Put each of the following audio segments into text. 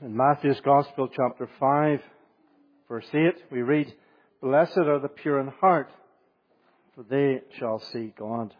In Matthew's Gospel, chapter 5, verse 8, we read, "Blessed are the pure in heart, for they shall see God."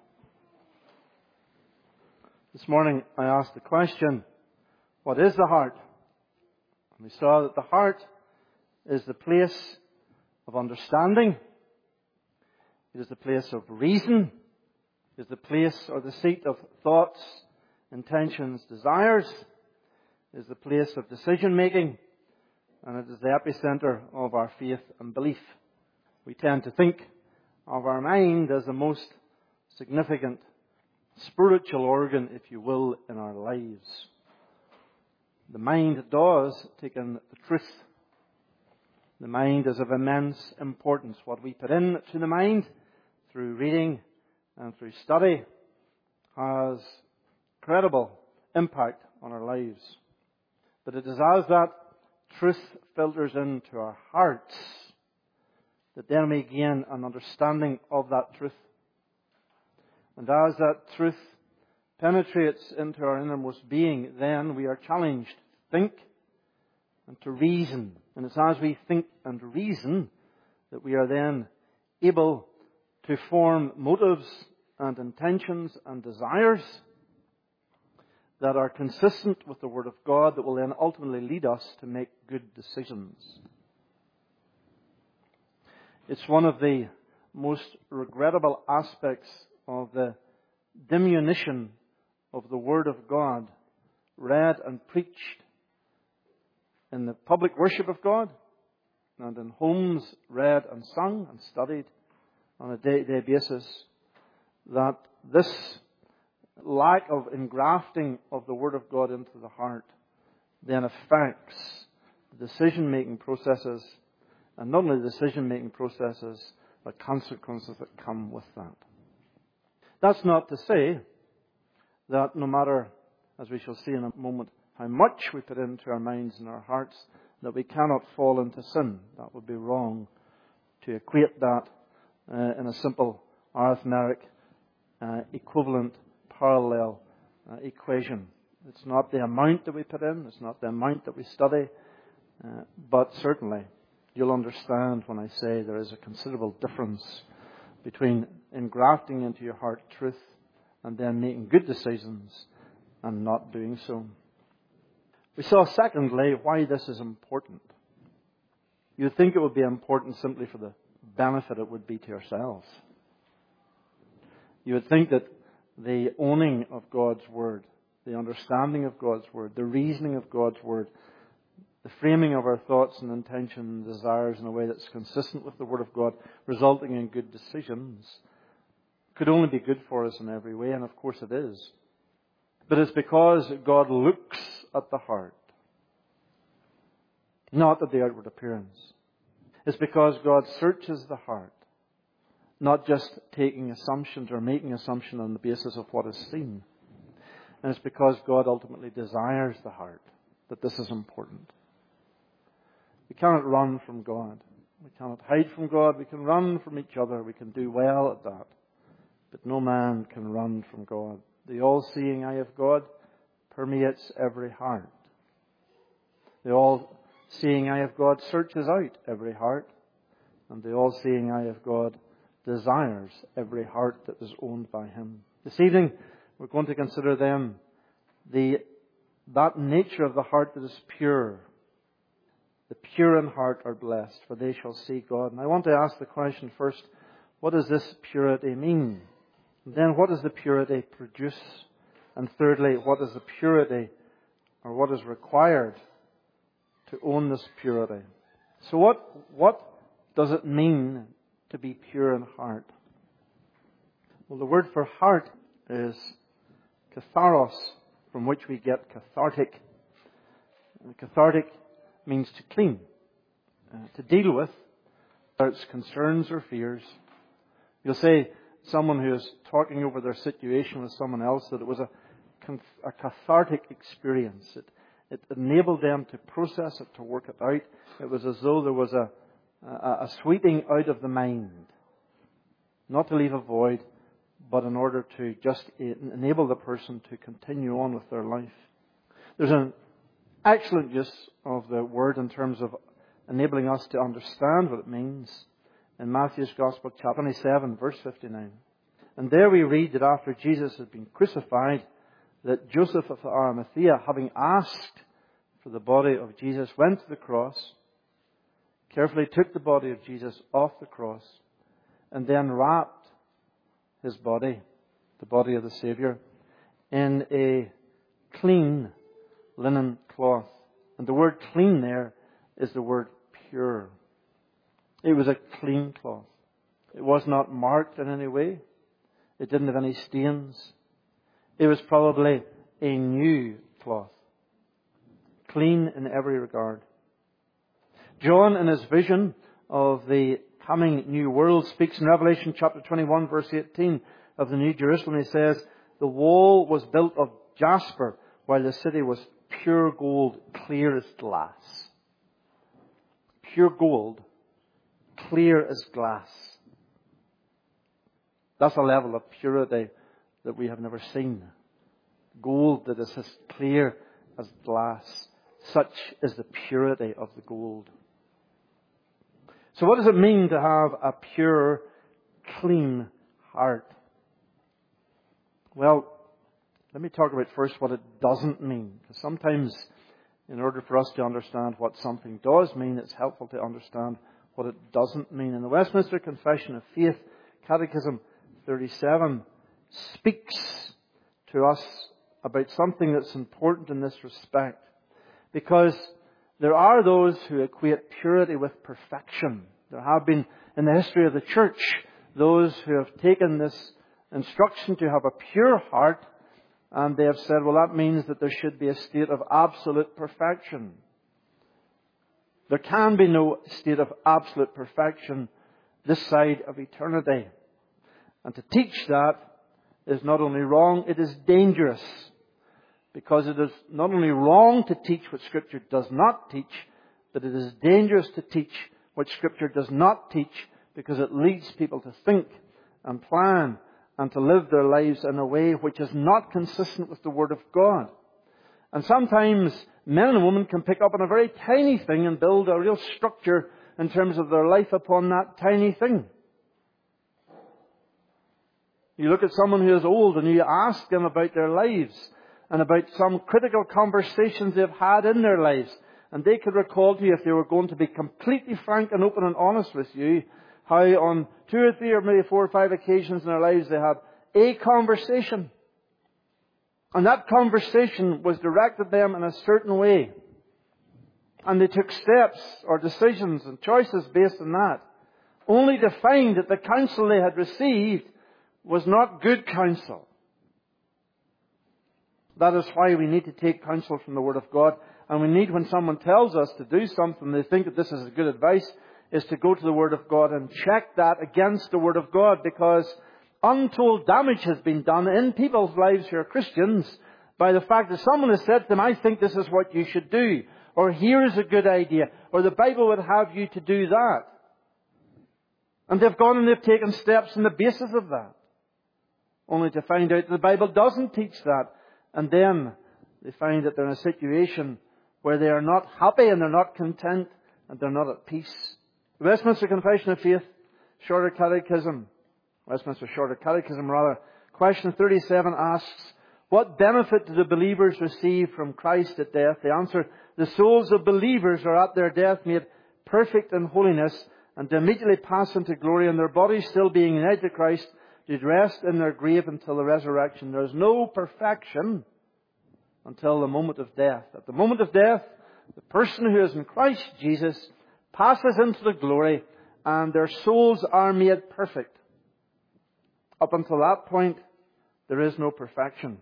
This morning I asked the question, what is the heart? And we saw that the heart is the place of understanding. It is the place of reason. It is the place or the seat of thoughts, intentions, desires. It is the place of decision making. And it is the epicenter of our faith and belief. We tend to think of our mind as the most significant spiritual organ, if you will, in our lives. The mind does take in the truth. The mind is of immense importance. What we put into the mind through reading and through study has incredible impact on our lives. But it is as that truth filters into our hearts that then we gain an understanding of that truth. And as that truth penetrates into our innermost being, then we are challenged to think and to reason. And it's as we think and reason that we are then able to form motives and intentions and desires that are consistent with the Word of God that will then ultimately lead us to make good decisions. It's one of the most regrettable aspects of the diminution of the Word of God read and preached in the public worship of God and in homes read and sung and studied on a day-to-day basis, that this lack of engrafting of the Word of God into the heart then affects the decision-making processes, and not only the decision-making processes, but consequences that come with that. That's not to say that no matter, as we shall see in a moment, how much we put into our minds and our hearts, that we cannot fall into sin. That would be wrong to equate that in a simple arithmetic equivalent parallel equation. It's not the amount that we put in, it's not the amount that we study, but certainly you'll understand when I say there is a considerable difference between engrafting into your heart truth and then making good decisions and not doing so. We saw, secondly, why this is important. You'd think it would be important simply for the benefit it would be to yourselves. You would think that the owning of God's Word, the understanding of God's Word, the reasoning of God's Word, the framing of our thoughts and intentions and desires in a way that's consistent with the Word of God, resulting in good decisions, could only be good for us in every way, and of course it is. But it's because God looks at the heart, not at the outward appearance. It's because God searches the heart, not just taking assumptions or making assumptions on the basis of what is seen. And it's because God ultimately desires the heart that this is important. We cannot run from God. We cannot hide from God. We can run from each other. We can do well at that. But no man can run from God. The all-seeing eye of God permeates every heart. The all-seeing eye of God searches out every heart. And the all-seeing eye of God desires every heart that is owned by Him. This evening, we're going to consider then that nature of the heart that is pure. The pure in heart are blessed, for they shall see God. And I want to ask the question first, what does this purity mean? And then what does the purity produce? And thirdly, what is the purity, or what is required to own this purity? So what does it mean to be pure in heart? Well, the word for heart is katharos, from which we get cathartic. And cathartic means to clean, to deal with, whether it's concerns or fears. You'll say someone who is talking over their situation with someone else that it was a cathartic experience. It enabled them to process it, to work it out. It was as though there was a sweeping out of the mind. Not to leave a void, but in order to just enable the person to continue on with their life. There's an excellent use of the word in terms of enabling us to understand what it means in Matthew's Gospel, chapter 27, verse 59. And there we read that after Jesus had been crucified, that Joseph of Arimathea, having asked for the body of Jesus, went to the cross, carefully took the body of Jesus off the cross, and then wrapped his body, the body of the Saviour, in a clean linen cloth. And the word clean there is the word pure. It was a clean cloth. It was not marked in any way. It didn't have any stains. It was probably a new cloth. Clean in every regard. John, in his vision of the coming new world, speaks in Revelation chapter 21, verse 18 of the New Jerusalem. He says, the wall was built of jasper, while the city was pure gold, clear as glass. Pure gold, clear as glass. That's a level of purity that we have never seen. Gold that is as clear as glass. Such is the purity of the gold. So what does it mean to have a pure, clean heart? Well, let me talk about first what it doesn't mean. Because sometimes, in order for us to understand what something does mean, it's helpful to understand what it doesn't mean. In the Westminster Confession of Faith, Catechism 37 speaks to us about something that's important in this respect. Because there are those who equate purity with perfection. There have been, in the history of the church, those who have taken this instruction to have a pure heart, and they have said, well, that means that there should be a state of absolute perfection. There can be no state of absolute perfection this side of eternity. And to teach that is not only wrong, it is dangerous. Because it is not only wrong to teach what Scripture does not teach, but it is dangerous to teach what Scripture does not teach, because it leads people to think and plan and to live their lives in a way which is not consistent with the Word of God. And sometimes men and women can pick up on a very tiny thing and build a real structure in terms of their life upon that tiny thing. You look at someone who is old and you ask them about their lives and about some critical conversations they've had in their lives. And they could recall to you, if they were going to be completely frank and open and honest with you, how on 2 or 3 or maybe 4 or 5 occasions in their lives they had a conversation. And that conversation was directed them in a certain way. And they took steps or decisions and choices based on that, only to find that the counsel they had received was not good counsel. That is why we need to take counsel from the Word of God. And we need, when someone tells us to do something, they think that this is good advice, is to go to the Word of God and check that against the Word of God. Because untold damage has been done in people's lives who are Christians by the fact that someone has said to them, I think this is what you should do. Or here is a good idea. Or the Bible would have you to do that. And they've gone and they've taken steps on the basis of that. Only to find out that the Bible doesn't teach that. And then they find that they're in a situation where they are not happy and they're not content and they're not at peace. The Westminster Confession of Faith, Shorter Catechism, question 37 asks, what benefit do the believers receive from Christ at death? The answer, the souls of believers are at their death made perfect in holiness and immediately pass into glory, and their bodies still being united to Christ did rest in their grave until the resurrection. There is no perfection until the moment of death. At the moment of death, the person who is in Christ Jesus passes into the glory and their souls are made perfect. Up until that point, there is no perfection.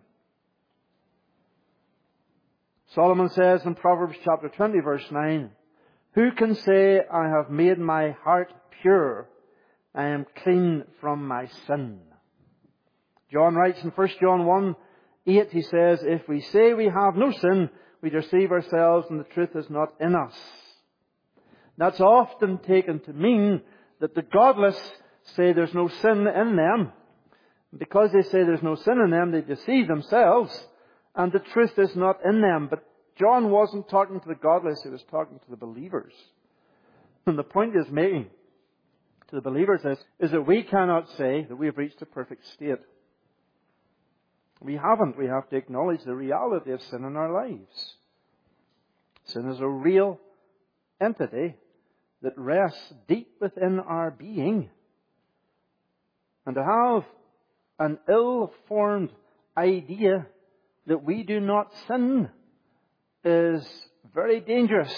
Solomon says in Proverbs chapter 20 verse 9, who can say, I have made my heart pure, I am clean from my sin? John writes in 1 John 1:8, he says, if we say we have no sin, we deceive ourselves and the truth is not in us. That's often taken to mean that the godless say there's no sin in them. Because they say there's no sin in them, they deceive themselves and the truth is not in them. But John wasn't talking to the godless, he was talking to the believers. And the point he's making to the believers is that we cannot say that we have reached a perfect state. We haven't. We have to acknowledge the reality of sin in our lives. Sin is a real entity that rests deep within our being. And to have an ill-formed idea that we do not sin is very dangerous.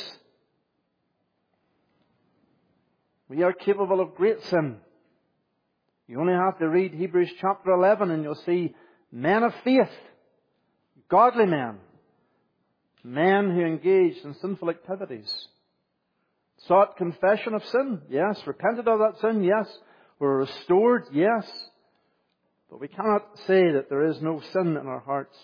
We are capable of great sin. You only have to read Hebrews chapter 11 and you'll see men of faith, godly men, men who engaged in sinful activities, sought confession of sin, yes. Repented of that sin, yes. Were restored, yes. But we cannot say that there is no sin in our hearts.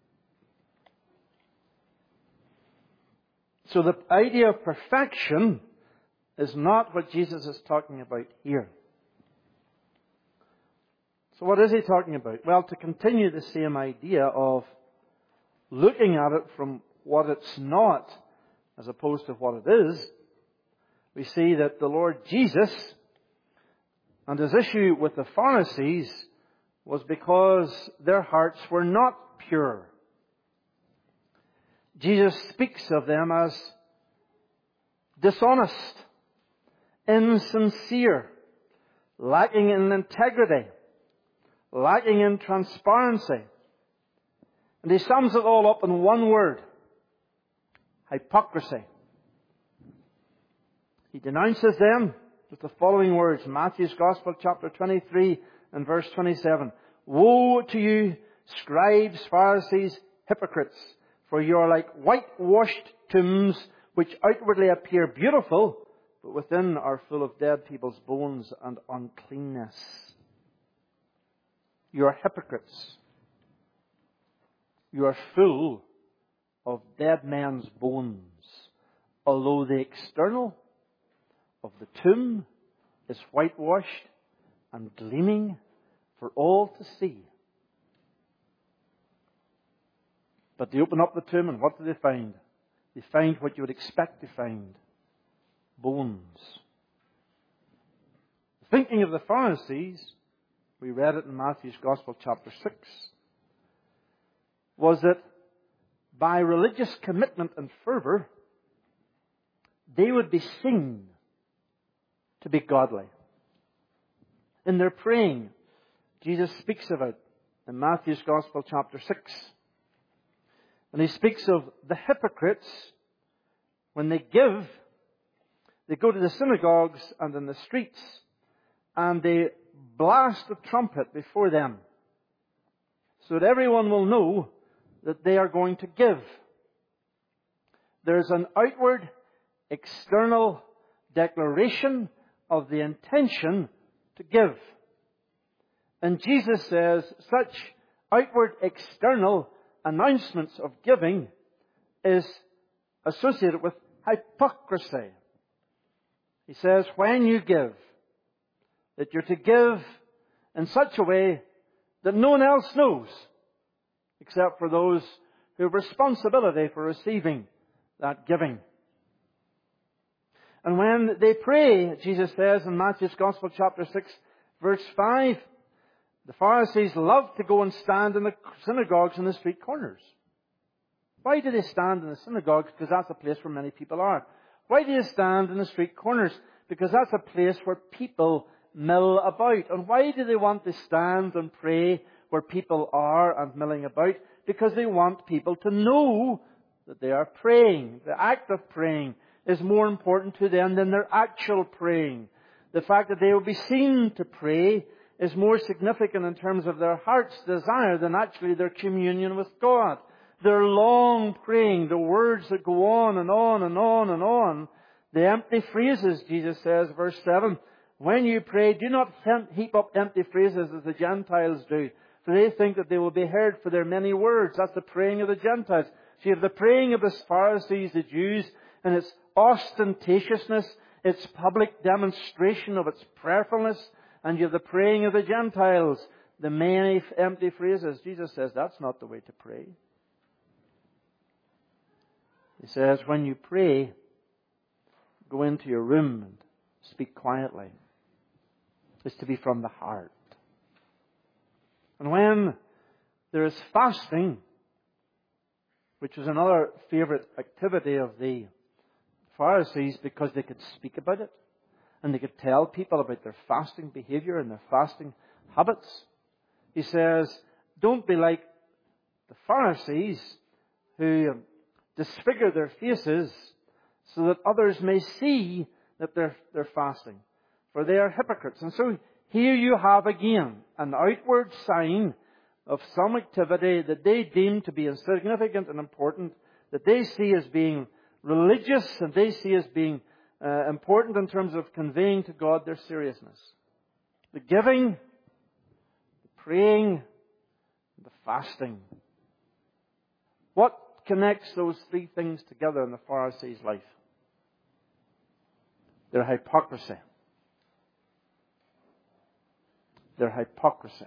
So the idea of perfection is not what Jesus is talking about here. So what is he talking about? Well, to continue the same idea of looking at it from what it's not as opposed to what it is, we see that the Lord Jesus and his issue with the Pharisees was because their hearts were not pure. Jesus speaks of them as dishonest, insincere, lacking in integrity, lacking in transparency. And he sums it all up in one word: hypocrisy. He denounces them with the following words, Matthew's Gospel, chapter 23 and verse 27. Woe to you, scribes, Pharisees, hypocrites, for you are like whitewashed tombs, which outwardly appear beautiful, but within are full of dead people's bones and uncleanness. You are hypocrites. You are full of dead men's bones, although the external of the tomb is whitewashed and gleaming for all to see. But they open up the tomb and what do they find? They find what you would expect to find: bones. Thinking of the Pharisees, we read it in Matthew's Gospel chapter 6, was that by religious commitment and fervour, they would be seen to be godly. In their praying, Jesus speaks of it in Matthew's Gospel chapter 6. And he speaks of the hypocrites. When they give, they go to the synagogues and in the streets and they blast the trumpet before them so that everyone will know that they are going to give. There's an outward, external declaration of the intention to give. And Jesus says such outward, external announcements of giving is associated with hypocrisy. He says when you give, that you're to give in such a way that no one else knows, except for those who have responsibility for receiving that giving. And when they pray, Jesus says in Matthew's Gospel chapter 6, verse 5, the Pharisees love to go and stand in the synagogues and the street corners. Why do they stand in the synagogues? Because that's a place where many people are. Why do they stand in the street corners? Because that's a place where people mill about. And why do they want to stand and pray where people are and milling about? Because they want people to know that they are praying. The act of praying is more important to them than their actual praying. The fact that they will be seen to pray is more significant in terms of their heart's desire than actually their communion with God. Their long praying, the words that go on and on and on and on, the empty phrases, Jesus says, verse 7, when you pray, do not heap up empty phrases as the Gentiles do, for they think that they will be heard for their many words. That's the praying of the Gentiles. So you have the praying of the Pharisees, the Jews, and its ostentatiousness, its public demonstration of its prayerfulness, and you have the praying of the Gentiles, the many empty phrases. Jesus says that's not the way to pray. He says, when you pray, go into your room and speak quietly. It's to be from the heart. And when there is fasting, which was another favourite activity of the Pharisees because they could speak about it and they could tell people about their fasting behaviour and their fasting habits, he says, don't be like the Pharisees who disfigure their faces so that others may see that they're fasting. For they are hypocrites. And so here you have again an outward sign of some activity that they deem to be insignificant and important, that they see as being religious and they see as being important in terms of conveying to God their seriousness. The giving, the praying, the fasting. What connects those three things together in the Pharisees' life? Their hypocrisy. Their hypocrisy.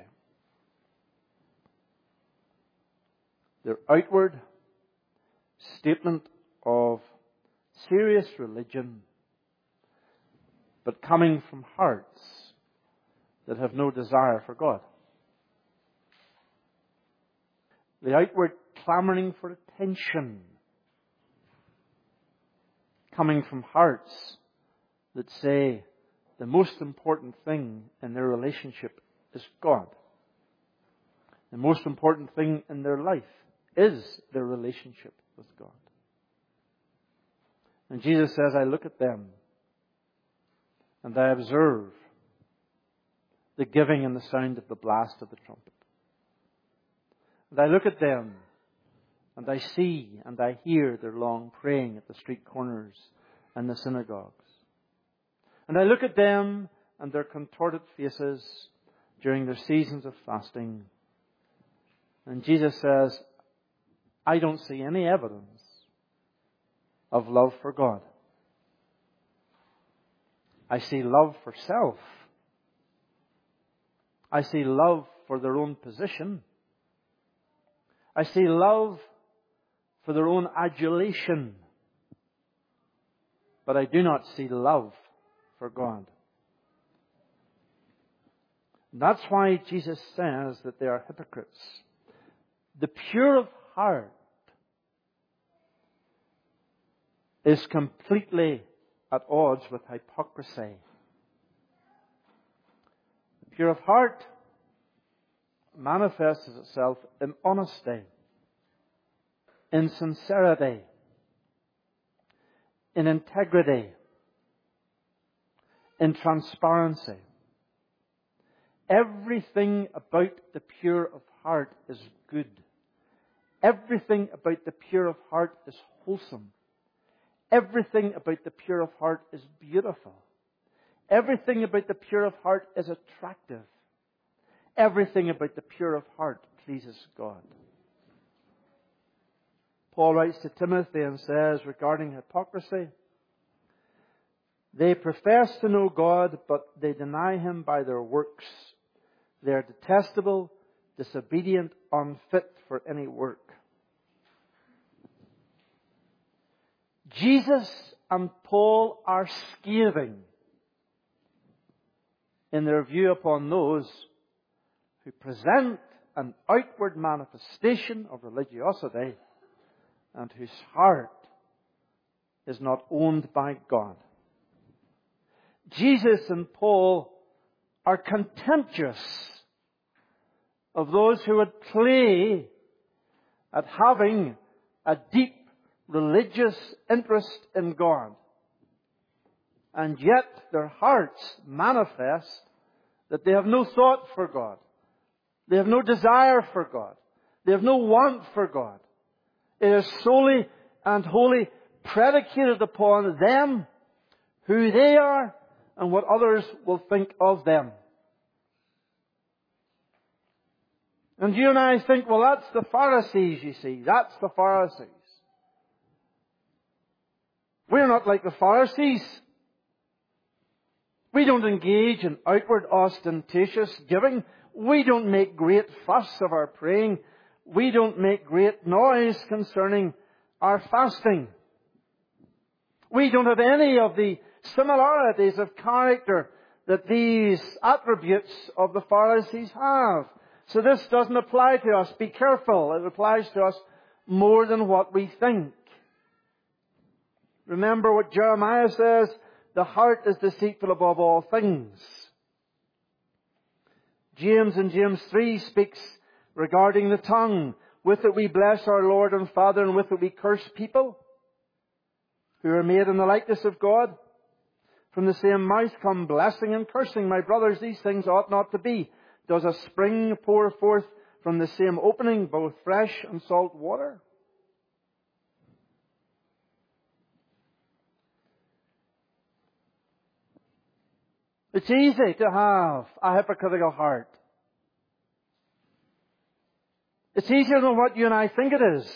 Their outward statement of serious religion, but coming from hearts that have no desire for God. The outward clamoring for attention, coming from hearts that say the most important thing in their relationship is God. The most important thing in their life is their relationship with God. And Jesus says, I look at them and I observe the giving and the sound of the blast of the trumpet. And I look at them and I see and I hear their long praying at the street corners and the synagogues. And I look at them and their contorted faces during their seasons of fasting. And Jesus says, I don't see any evidence of love for God. I see love for self. I see love for their own position. I see love for their own adulation. But I do not see love for God. And that's why Jesus says that they are hypocrites. The pure of heart is completely at odds with hypocrisy. The pure of heart manifests itself in honesty, in sincerity, in integrity, in transparency. Everything about the pure of heart is good. Everything about the pure of heart is wholesome. Everything about the pure of heart is beautiful. Everything about the pure of heart is attractive. Everything about the pure of heart pleases God. Paul writes to Timothy and says regarding hypocrisy, they profess to know God, but they deny Him by their works. They are detestable, disobedient, unfit for any work. Jesus and Paul are scathing in their view upon those who present an outward manifestation of religiosity and whose heart is not owned by God. Jesus and Paul are contemptuous of those who would play at having a deep religious interest in God. And yet their hearts manifest that they have no thought for God. They have no desire for God. They have no want for God. It is solely and wholly predicated upon them, who they are, and what others will think of them. And you and I think, well, that's the Pharisees, you see. That's the Pharisees. We're not like the Pharisees. We don't engage in outward ostentatious giving. We don't make great fuss of our praying. We don't make great noise concerning our fasting. We don't have any of the similarities of character that these attributes of the Pharisees have. So this doesn't apply to us. Be careful. It applies to us more than what we think. Remember what Jeremiah says, the heart is deceitful above all things. James in James 3 speaks regarding the tongue. With it we bless our Lord and Father, and with it we curse people who are made in the likeness of God. From the same mouth come blessing and cursing. My brothers, these things ought not to be. Does a spring pour forth from the same opening both fresh and salt water? It's easy to have a hypocritical heart. It's easier than what you and I think it is.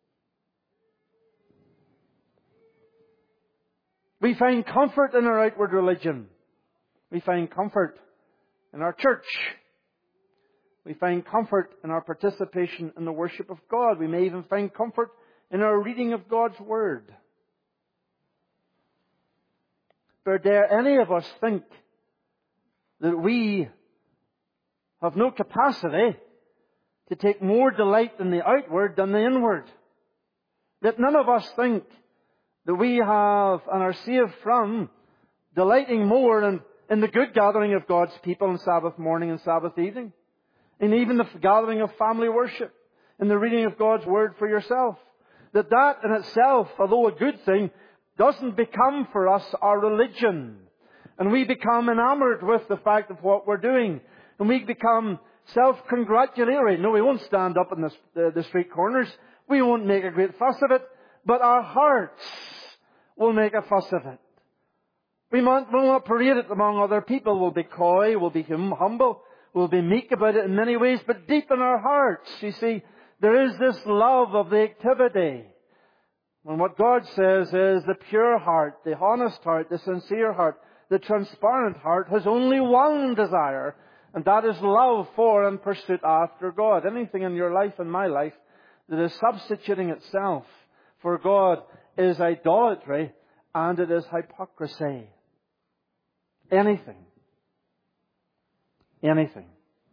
We find comfort in our outward religion. We find comfort in our church. We find comfort in our participation in the worship of God. We may even find comfort in our reading of God's Word. But dare any of us think that we have no capacity to take more delight in the outward than the inward? That none of us think that we have and are saved from delighting more in the good gathering of God's people on Sabbath morning and Sabbath evening, and even the gathering of family worship, and the reading of God's Word for yourself. That in itself, although a good thing, doesn't become for us our religion. And we become enamored with the fact of what we're doing. And we become self-congratulatory. No, we won't stand up in the street corners. We won't make a great fuss of it. But our hearts will make a fuss of it. We will not parade it among other people. We'll be coy, we'll be humble, we'll be meek about it in many ways. But deep in our hearts, you see, there is this love of the activity. And what God says is the pure heart, the honest heart, the sincere heart, the transparent heart has only one desire, and that is love for and pursuit after God. Anything in your life and my life that is substituting itself for God is idolatry, and it is hypocrisy. Anything. Anything.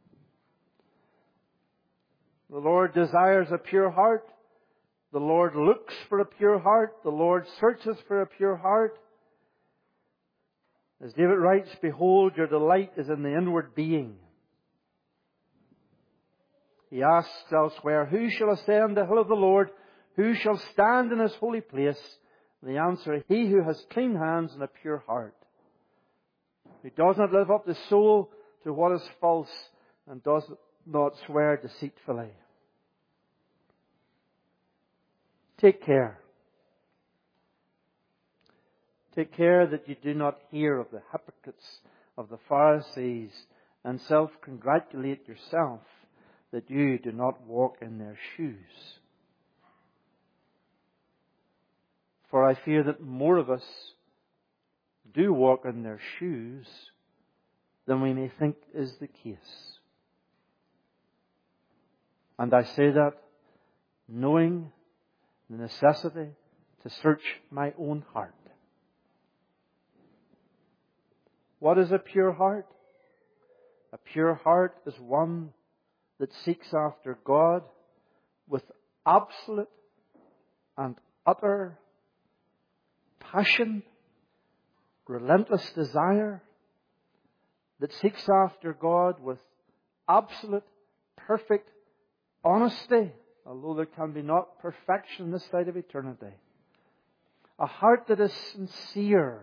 The Lord desires a pure heart. The Lord looks for a pure heart. The Lord searches for a pure heart. As David writes, behold, your delight is in the inward being. He asks elsewhere, who shall ascend the hill of the Lord? Who shall stand in His holy place? The answer, he who has clean hands and a pure heart, who does not lift up the soul to what is false and does not swear deceitfully. Take care. Take care that you do not hear of the hypocrites of the Pharisees and self-congratulate yourself that you do not walk in their shoes. For I fear that more of us do walk in their shoes than we may think is the case. And I say that knowing the necessity to search my own heart. What is a pure heart? A pure heart is one that seeks after God with absolute and utter passion, relentless desire, that seeks after God with absolute, perfect honesty, although there can be not perfection this side of eternity. A heart that is sincere.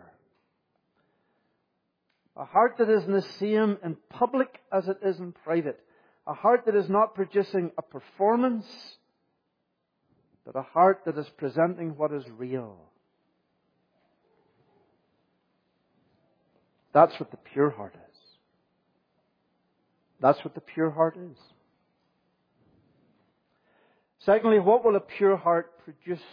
A heart that is the same in public as it is in private. A heart that is not producing a performance, but a heart that is presenting what is real. That's what the pure heart is. That's what the pure heart is. Secondly, what will a pure heart produce?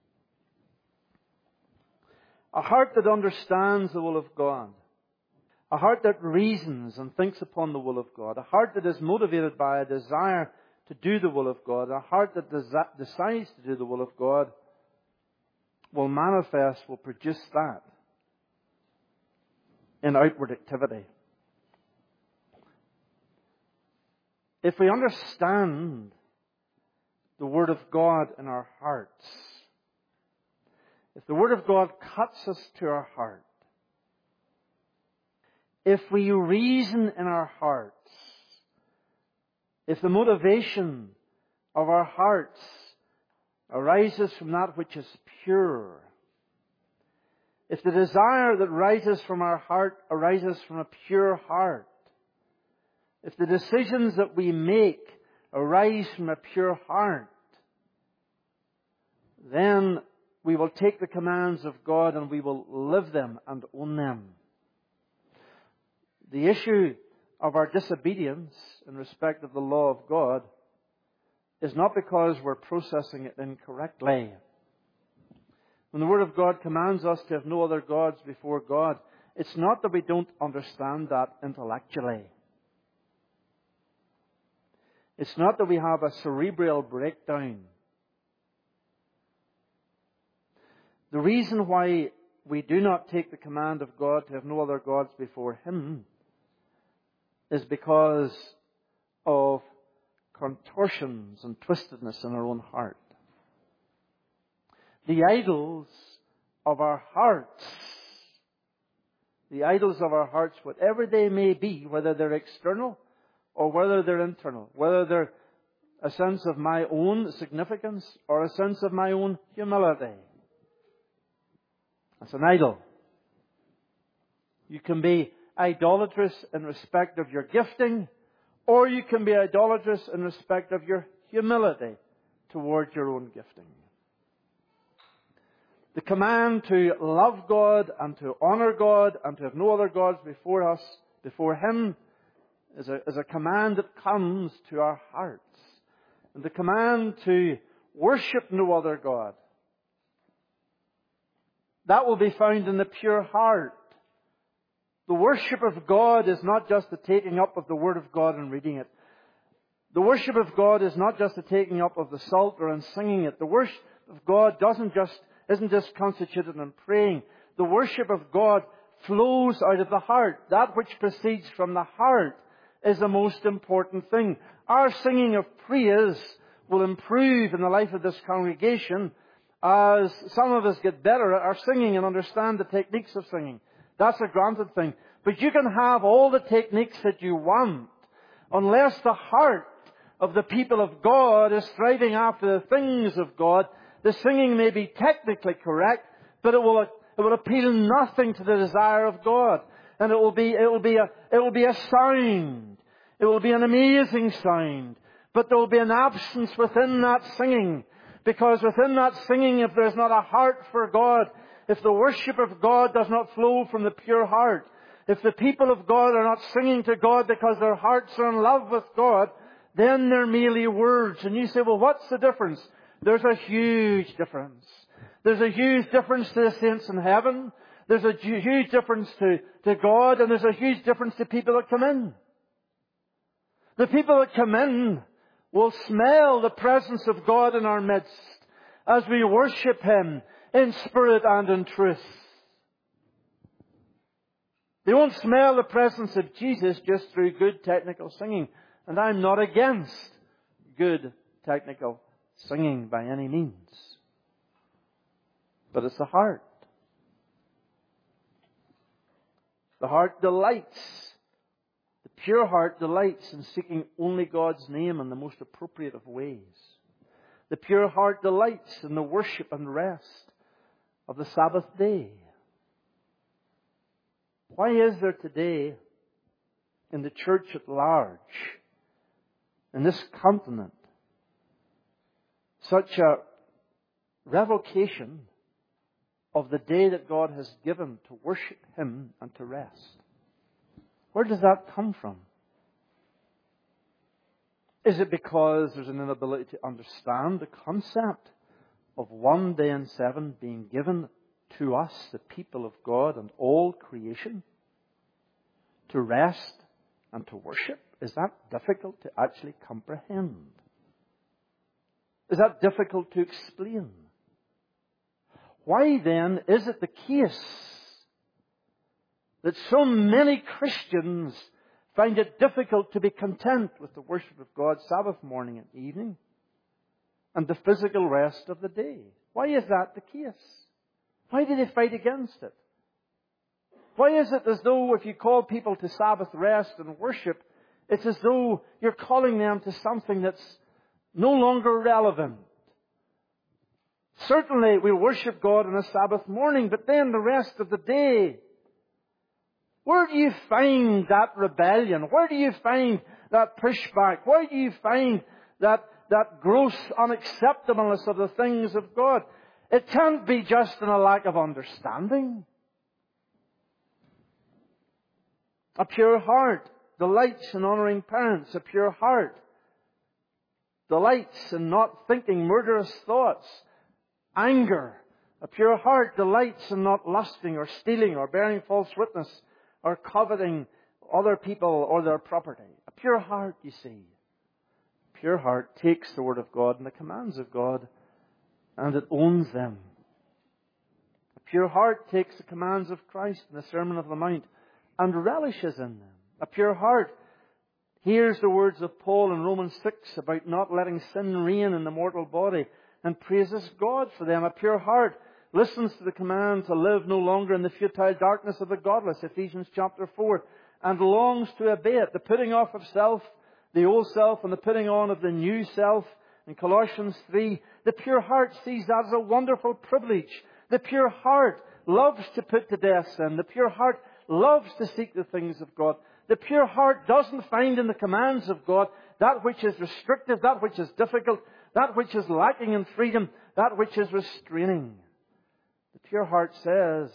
A heart that understands the will of God. A heart that reasons and thinks upon the will of God. A heart that is motivated by a desire to do the will of God. A heart that decides to do the will of God. will produce that in outward activity. If we understand the Word of God in our hearts, if the Word of God cuts us to our heart, if we reason in our hearts, if the motivation of our hearts arises from that which is pure, if the desire that rises from our heart arises from a pure heart, if the decisions that we make arise from a pure heart, then we will take the commands of God and we will live them and own them. The issue of our disobedience in respect of the law of God is not because we're processing it incorrectly. When the Word of God commands us to have no other gods before God, it's not that we don't understand that intellectually. It's not that we have a cerebral breakdown. The reason why we do not take the command of God to have no other gods before Him is because of contortions and twistedness in our own heart. The idols of our hearts, whatever they may be, whether they're external or whether they're internal, whether they're a sense of my own significance or a sense of my own humility, that's an idol. You can be idolatrous in respect of your gifting, or you can be idolatrous in respect of your humility towards your own gifting. The command to love God and to honor God and to have no other gods before Him, is a command that comes to our hearts. And the command to worship no other God, that will be found in the pure heart. The worship of God is not just the taking up of the Word of God and reading it. The worship of God is not just the taking up of the Psalter and singing it. The worship of God isn't just constituted in praying. The worship of God flows out of the heart. That which proceeds from the heart is the most important thing. Our singing of praise will improve in the life of this congregation as some of us get better at our singing and understand the techniques of singing. That's a granted thing. But you can have all the techniques that you want unless the heart of the people of God is striving after the things of God. The singing may be technically correct, but it will appeal nothing to the desire of God. And it will be a sound. It will be an amazing sound. But there will be an absence within that singing. Because within that singing, if there's not a heart for God, if the worship of God does not flow from the pure heart, if the people of God are not singing to God because their hearts are in love with God, then they're merely words. And you say, well, what's the difference? There's a huge difference. There's a huge difference to the saints in heaven. There's a huge difference to God, and there's a huge difference to people that come in. The people that come in will smell the presence of God in our midst as we worship Him in spirit and in truth. They won't smell the presence of Jesus just through good technical singing. And I'm not against good technical singing by any means. But it's the heart. The heart delights. The pure heart delights in seeking only God's name in the most appropriate of ways. The pure heart delights in the worship and rest of the Sabbath day. Why is there today in the church at large, in this continent, such a revocation of the day that God has given to worship Him and to rest? Where does that come from? Is it because there's an inability to understand the concept of one day in 7 being given to us, the people of God and all creation, to rest and to worship? Is that difficult to actually comprehend? Is that difficult to explain? Why then is it the case that so many Christians find it difficult to be content with the worship of God Sabbath morning and evening and the physical rest of the day? Why is that the case? Why do they fight against it? Why is it as though if you call people to Sabbath rest and worship, it's as though you're calling them to something that's no longer relevant? Certainly we worship God on a Sabbath morning, but then the rest of the day, where do you find that rebellion? Where do you find that pushback? Where do you find that gross unacceptableness of the things of God? It can't be just in a lack of understanding. A pure heart delights in honouring parents. A pure heart delights in not thinking murderous thoughts. Anger. A pure heart delights in not lusting or stealing or bearing false witness or coveting other people or their property. A pure heart, you see. A pure heart takes the Word of God and the commands of God and it owns them. A pure heart takes the commands of Christ in the Sermon on the Mount and relishes in them. A pure heart hears the words of Paul in Romans 6 about not letting sin reign in the mortal body and praises God for them. A pure heart listens to the command to live no longer in the futile darkness of the godless, Ephesians chapter 4, and longs to obey it. The putting off of self, the old self, and the putting on of the new self in Colossians 3. The pure heart sees that as a wonderful privilege. The pure heart loves to put to death sin. The pure heart loves to seek the things of God. The pure heart doesn't find in the commands of God that which is restrictive, that which is difficult, that which is lacking in freedom, that which is restraining. The pure heart says,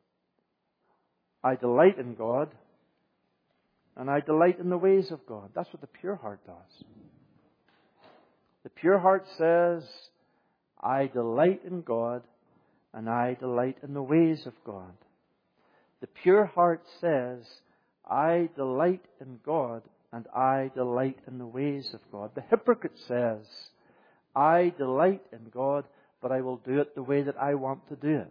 I delight in God, and I delight in the ways of God. That's what the pure heart does. The pure heart says, I delight in God, and I delight in the ways of God. The pure heart says, I delight in God, and I delight in the ways of God. The hypocrite says, I delight in God, but I will do it the way that I want to do it.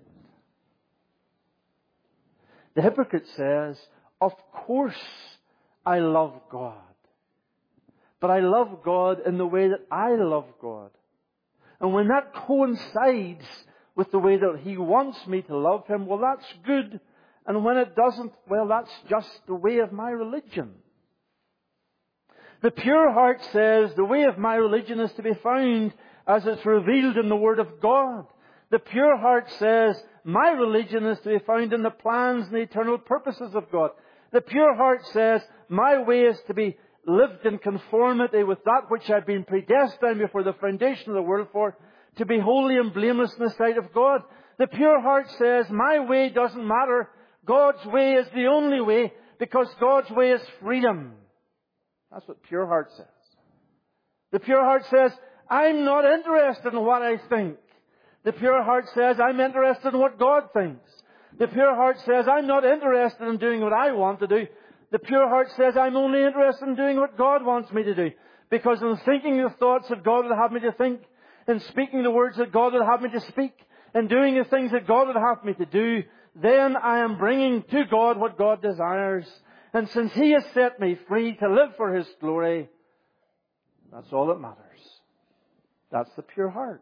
The hypocrite says, of course I love God, but I love God in the way that I love God. And when that coincides with the way that He wants me to love Him, well, that's good. And when it doesn't, well, that's just the way of my religion. The pure heart says, the way of my religion is to be found as it's revealed in the Word of God. The pure heart says, my religion is to be found in the plans and the eternal purposes of God. The pure heart says, my way is to be lived in conformity with that which I've been predestined before the foundation of the world for, to be holy and blameless in the sight of God. The pure heart says, my way doesn't matter. God's way is the only way, because God's way is freedom. That's what pure heart says. The pure heart says, I'm not interested in what I think. The pure heart says, I'm interested in what God thinks. The pure heart says, I'm not interested in doing what I want to do. The pure heart says, I'm only interested in doing what God wants me to do. Because in thinking the thoughts that God would have me to think, in speaking the words that God would have me to speak, in doing the things that God would have me to do, then I am bringing to God what God desires. And since He has set me free to live for His glory, that's all that matters. That's the pure heart.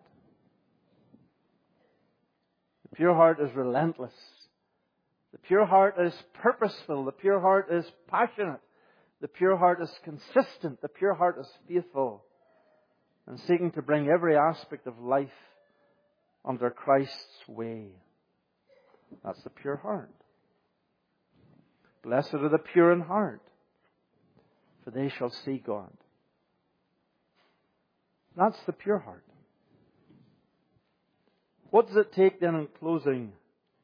The pure heart is relentless. The pure heart is purposeful. The pure heart is passionate. The pure heart is consistent. The pure heart is faithful. And seeking to bring every aspect of life under Christ's way. That's the pure heart. Blessed are the pure in heart, for they shall see God. That's the pure heart. What does it take then in closing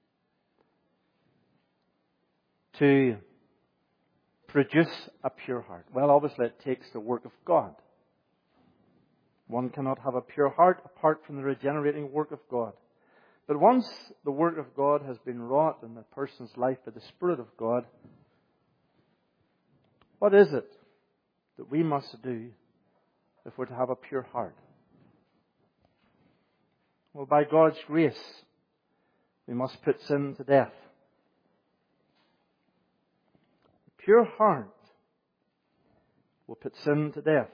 to produce a pure heart? Well, obviously it takes the work of God. One cannot have a pure heart apart from the regenerating work of God. But once the work of God has been wrought in the person's life by the Spirit of God, what is it that we must do if we're to have a pure heart? Well, by God's grace, we must put sin to death. A pure heart will put sin to death.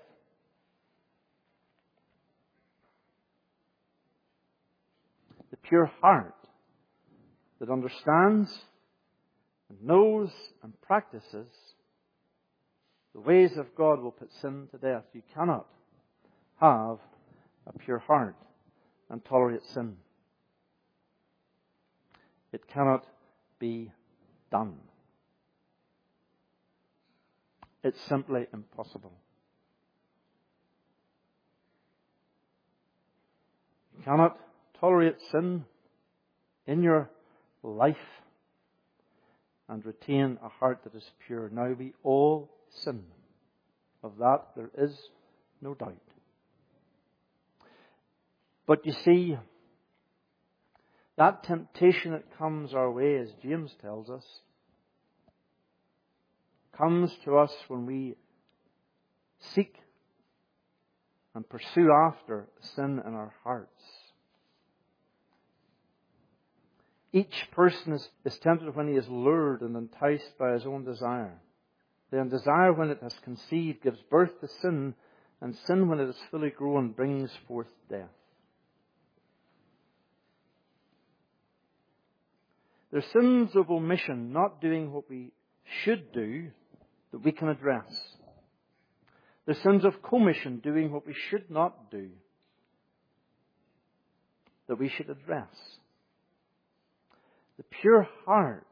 The pure heart that understands and knows and practices the ways of God will put sin to death. You cannot have a pure heart and tolerate sin. It cannot be done. It's simply impossible. You cannot tolerate sin in your life and retain a heart that is pure. Now we all sin. Of that there is no doubt. But you see, that temptation that comes our way, as James tells us, comes to us when we seek and pursue after sin in our hearts. Each person is tempted when he is lured and enticed by his own desire. The desire, when it has conceived, gives birth to sin, and sin, when it is fully grown, brings forth death. There are sins of omission, not doing what we should do, that we can address. The sins of commission, doing what we should not do, that we should address. The pure heart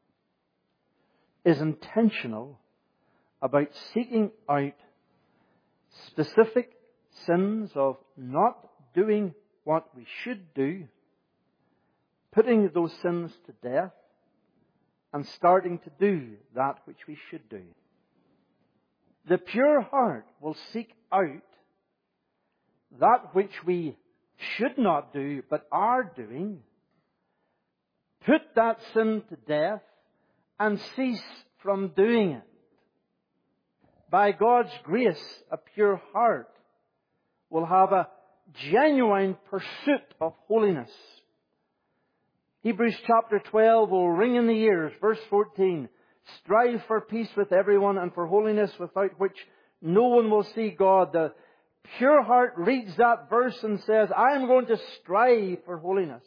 is intentional about seeking out specific sins of not doing what we should do, putting those sins to death, and starting to do that which we should do. The pure heart will seek out that which we should not do but are doing, put that sin to death, and cease from doing it. By God's grace, a pure heart will have a genuine pursuit of holiness. Hebrews chapter 12 will ring in the ears. Verse 14, strive for peace with everyone and for holiness, without which no one will see God. The pure heart reads that verse and says, I am going to strive for holiness.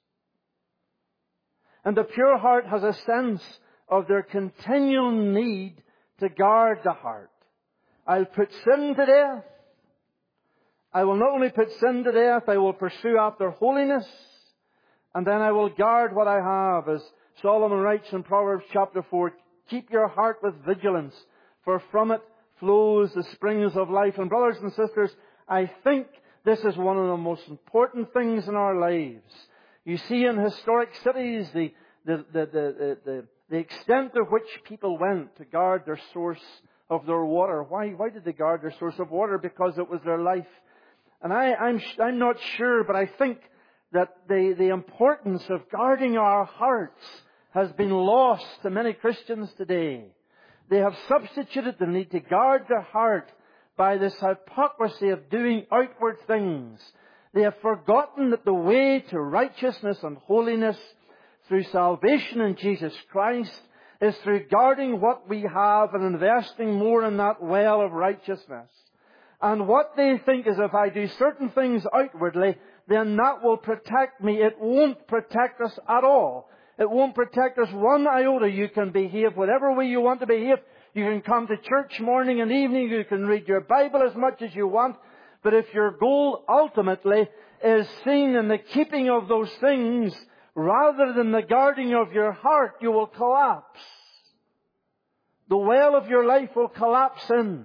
And the pure heart has a sense of their continual need to guard the heart. I'll put sin to death. I will not only put sin to death, I will pursue after holiness. And then I will guard what I have. As Solomon writes in Proverbs chapter 4, keep your heart with vigilance, for from it flows the springs of life. And brothers and sisters, I think this is one of the most important things in our lives. You see in historic cities the extent to which people went to guard their source of their water. Why did they guard their source of water? Because it was their life. And I'm not sure, but I think that the importance of guarding our hearts has been lost to many Christians today. They have substituted the need to guard their heart by this hypocrisy of doing outward things. They have forgotten that the way to righteousness and holiness through salvation in Jesus Christ is through guarding what we have and investing more in that well of righteousness. And what they think is, if I do certain things outwardly, then that will protect me. It won't protect us at all. It won't protect us one iota. You can behave whatever way you want to behave. You can come to church morning and evening. You can read your Bible as much as you want. But if your goal ultimately is seen in the keeping of those things rather than the guarding of your heart, you will collapse. The well of your life will collapse in.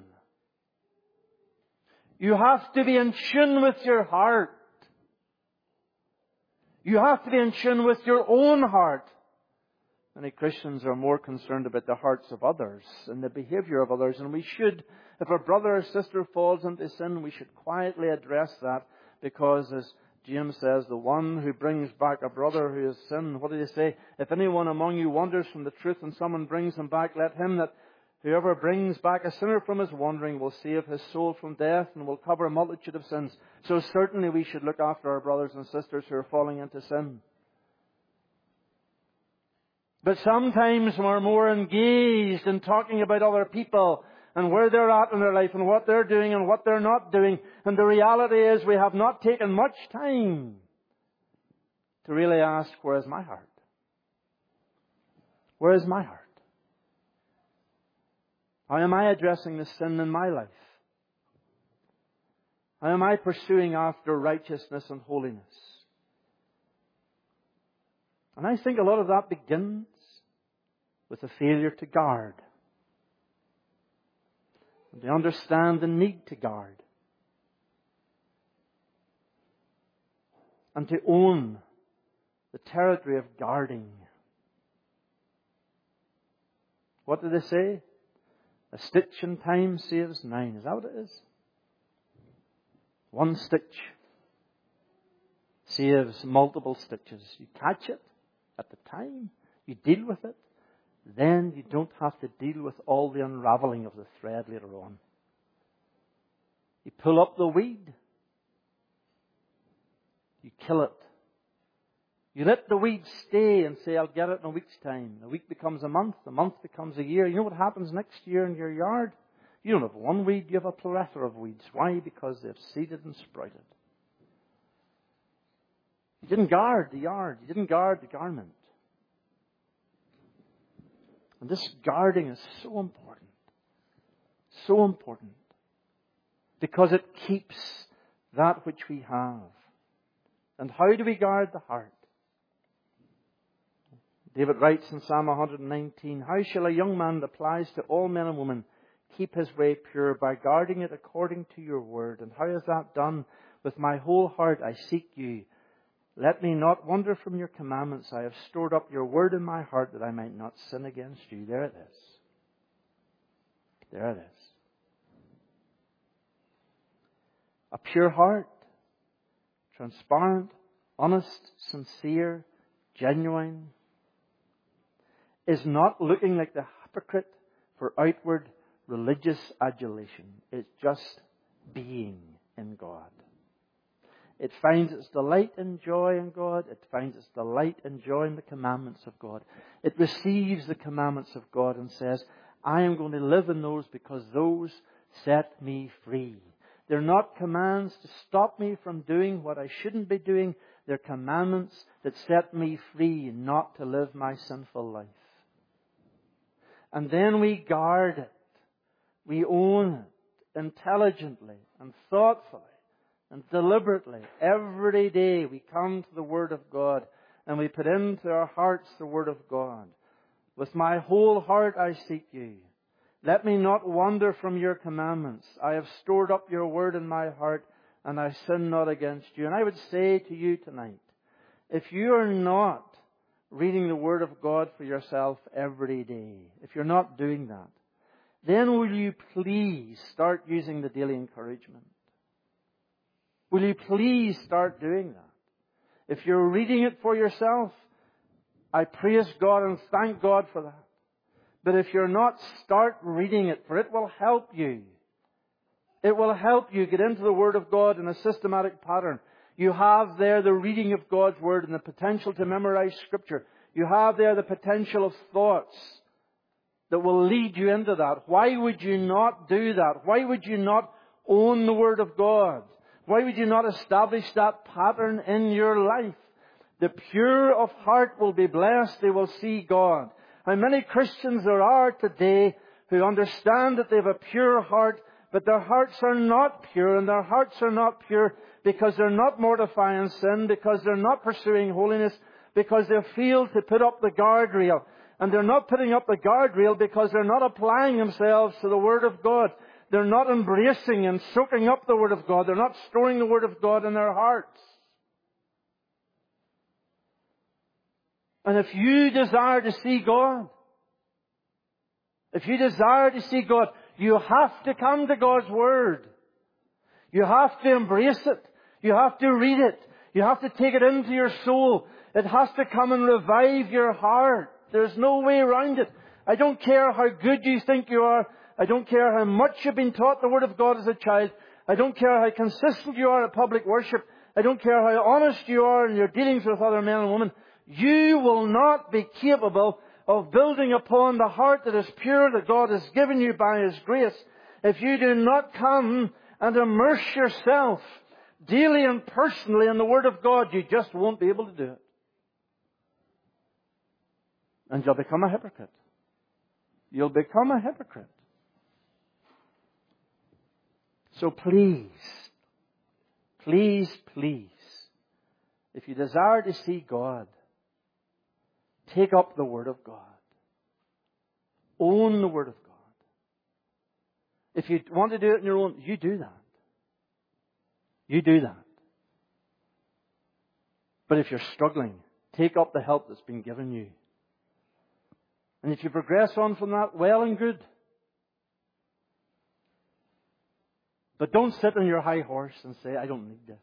You have to be in tune with your heart. You have to be in tune with your own heart. Many Christians are more concerned about the hearts of others and the behavior of others. And we should, if a brother or sister falls into sin, we should quietly address that, because, as James says, the one who brings back a brother who has sinned, what did he say? If anyone among you wanders from the truth and someone brings him back, let him that whoever brings back a sinner from his wandering will save his soul from death and will cover a multitude of sins. So certainly we should look after our brothers and sisters who are falling into sin. But sometimes we're more engaged in talking about other people and where they're at in their life and what they're doing and what they're not doing. And the reality is we have not taken much time to really ask, where is my heart? Where is my heart? How am I addressing the sin in my life? How am I pursuing after righteousness and holiness? And I think a lot of that begins with a failure to guard. And to understand the need to guard. And to own the territory of guarding. What do they say? A stitch in time saves 9. Is that what it is? One stitch saves multiple stitches. You catch it at the time. You deal with it. Then you don't have to deal with all the unraveling of the thread later on. You pull up the weed. You kill it. You let the weed stay and say, I'll get it in a week's time. A week becomes a month becomes a year. You know what happens next year in your yard? You don't have one weed, you have a plethora of weeds. Why? Because they've seeded and sprouted. You didn't guard the yard. You didn't guard the garment. And this guarding is so important. So important. Because it keeps that which we have. And how do we guard the heart? David writes in Psalm 119, how shall a young man that applies to all men and women keep his way pure? By guarding it according to your word. And how is that done? With my whole heart I seek you. Let me not wander from your commandments. I have stored up your word in my heart that I might not sin against you. There it is. There it is. A pure heart. Transparent, honest, sincere, genuine. Is not looking like the hypocrite for outward religious adulation. It's just being in God. It finds its delight and joy in God. It finds its delight and joy in the commandments of God. It receives the commandments of God and says, I am going to live in those because those set me free. They're not commands to stop me from doing what I shouldn't be doing. They're commandments that set me free not to live my sinful life. And then we guard it. We own it intelligently and thoughtfully and deliberately. Every day we come to the Word of God and we put into our hearts the Word of God. With my whole heart I seek you. Let me not wander from your commandments. I have stored up your Word in my heart and I sin not against you. And I would say to you tonight, if you are not reading the Word of God for yourself every day, if you're not doing that, then will you please start using the daily encouragement? Will you please start doing that? If you're reading it for yourself, I praise God and thank God for that. But if you're not, start reading it, for it will help you. It will help you get into the Word of God in a systematic pattern. You have there the reading of God's Word and the potential to memorize Scripture. You have there the potential of thoughts that will lead you into that. Why would you not do that? Why would you not own the Word of God? Why would you not establish that pattern in your life? The pure of heart will be blessed. They will see God. How many Christians there are today who understand that they have a pure heart, but their hearts are not pure, and their hearts are not pure because they're not mortifying sin, because they're not pursuing holiness, because they fail to put up the guardrail. And they're not putting up the guardrail because they're not applying themselves to the Word of God. They're not embracing and soaking up the Word of God. They're not storing the Word of God in their hearts. And if you desire to see God, you have to come to God's Word. You have to embrace it. You have to read it. You have to take it into your soul. It has to come and revive your heart. There's no way around it. I don't care how good you think you are. I don't care how much you've been taught the Word of God as a child. I don't care how consistent you are at public worship. I don't care how honest you are in your dealings with other men and women. You will not be capable of building upon the heart that is pure that God has given you by His grace, if you do not come and immerse yourself daily and personally in the Word of God, you just won't be able to do it. And you'll become a hypocrite. You'll become a hypocrite. So please, please, please, if you desire to see God, take up the Word of God. Own the Word of God. If you want to do it on your own, you do that. You do that. But if you're struggling, take up the help that's been given you. And if you progress on from that, well and good. But don't sit on your high horse and say, I don't need this.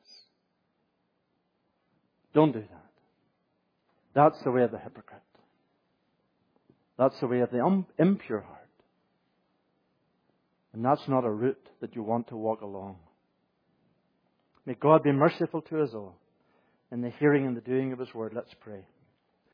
Don't do that. That's the way of the hypocrite. That's the way of the impure heart. And that's not a route that you want to walk along. May God be merciful to us all in the hearing and the doing of His Word. Let's pray.